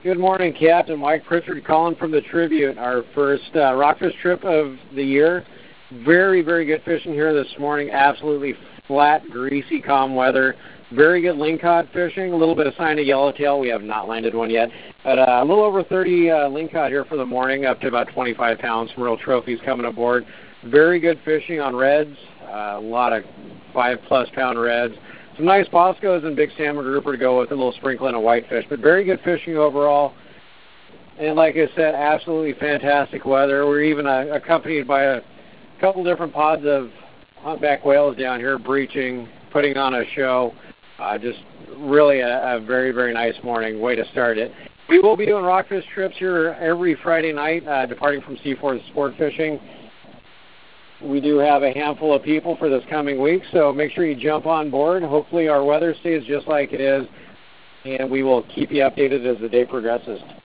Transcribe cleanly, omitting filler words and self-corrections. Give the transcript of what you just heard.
Good morning, Captain Mike Pritchard calling from the Tribute, our first rockfish trip of the year. Very, very good fishing here this morning. Absolutely flat, greasy, calm weather. Very good lingcod fishing. A little bit of sign of yellowtail. We have not landed one yet. But a little over 30 lingcod here for the morning, up to about 25 pounds. Some real trophies coming aboard. Very good fishing on reds. A lot of 5+ pound reds. Some nice Boscos and big salmon grouper to go with a little sprinkling of whitefish. But very good fishing overall. And like I said, absolutely fantastic weather. We're even accompanied by a couple different pods of humpback whales down here breaching, putting on a show. Just really a very, very nice morning. Way to start it. We will be doing rockfish trips here every Friday night, departing from Seaforth Sport Fishing. We do have a handful of people for this coming week, so make sure you jump on board. Hopefully our weather stays just like it is, and we will keep you updated as the day progresses.